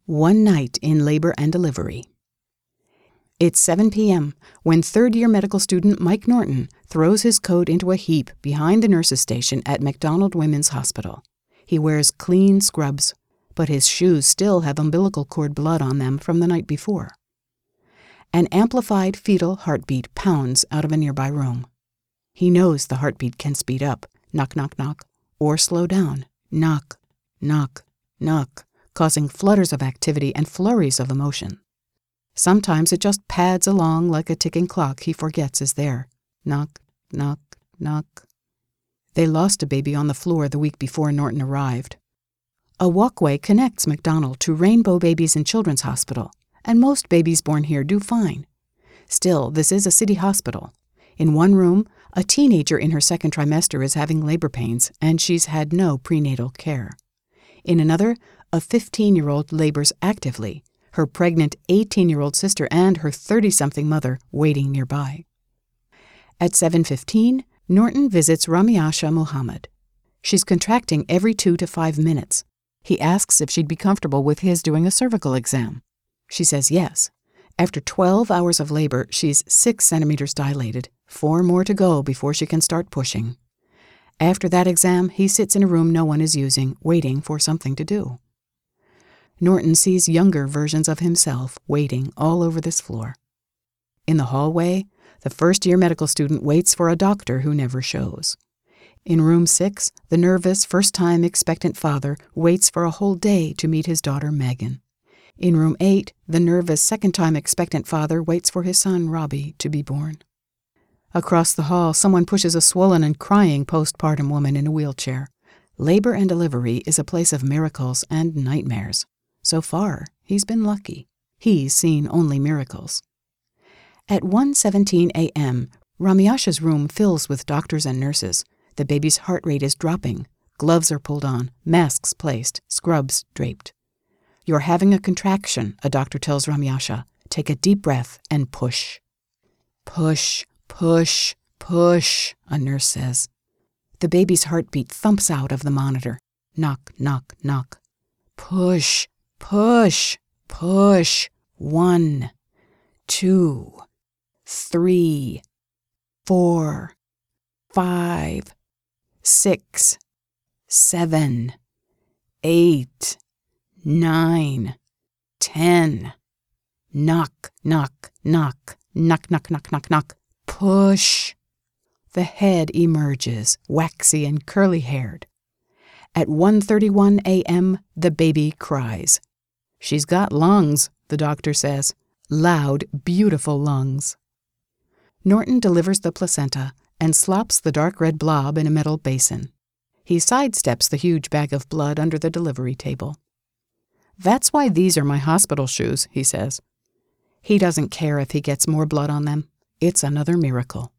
One night in labor and delivery. It's 7 p.m. when third-year medical student Mike Norton throws his coat into a heap behind the nurse's station at MacDonald Women's Hospital. He wears clean scrubs, but his shoes still have umbilical cord blood on them from the night before. An amplified fetal heartbeat pounds out of a nearby room. He knows the heartbeat can speed up, knock, knock, knock, or slow down, knock, knock, knock, causing flutters of activity and flurries of emotion. Sometimes it just pads along like a ticking clock he forgets is there. Knock, knock, knock. They lost a baby on the floor the week before Norton arrived. A walkway connects MacDonald to Rainbow Babies and Children's Hospital, and most babies born here do fine. Still, this is a city hospital. In one room, a teenager in her second trimester is having labor pains, and she's had no prenatal care. In another, a 15-year-old labors actively, her pregnant 18-year-old sister and her 30-something mother waiting nearby. At 7:15, Norton visits Ramiasha Muhammad. She's contracting every 2 to 5 minutes. He asks if she'd be comfortable with his doing a cervical exam. She says yes. After 12 hours of labor, she's 6 centimeters dilated, 4 more to go before she can start pushing. After that exam, he sits in a room no one is using, waiting for something to do. Norton sees younger versions of himself waiting all over this floor. In the hallway, the first-year medical student waits for a doctor who never shows. In room 6, the nervous, first-time expectant father waits for a whole day to meet his daughter Megan. In room 8, the nervous, second-time expectant father waits for his son Robbie to be born. Across the hall, someone pushes a swollen and crying postpartum woman in a wheelchair. Labor and delivery is a place of miracles and nightmares. So far, he's been lucky. He's seen only miracles. At 1:17 a.m., Ramiasha's room fills with doctors and nurses. The baby's heart rate is dropping. Gloves are pulled on, masks placed, scrubs draped. "You're having a contraction," a doctor tells Ramiasha. "Take a deep breath and push." "Push, push, push," a nurse says. The baby's heartbeat thumps out of the monitor. Knock, knock, knock. "Push, push, push. 1, 2, 3, 4, 5, 6, 7, 8, 9, 10. Knock, knock, knock, knock, knock, knock, knock, knock. Push. The head emerges, waxy and curly-haired. At 1:31 a.m., the baby cries. "She's got lungs," the doctor says. Loud, beautiful lungs. Norton delivers the placenta and slops the dark red blob in a metal basin. He sidesteps the huge bag of blood under the delivery table. "That's why these are my hospital shoes," he says. He doesn't care if he gets more blood on them. It's another miracle.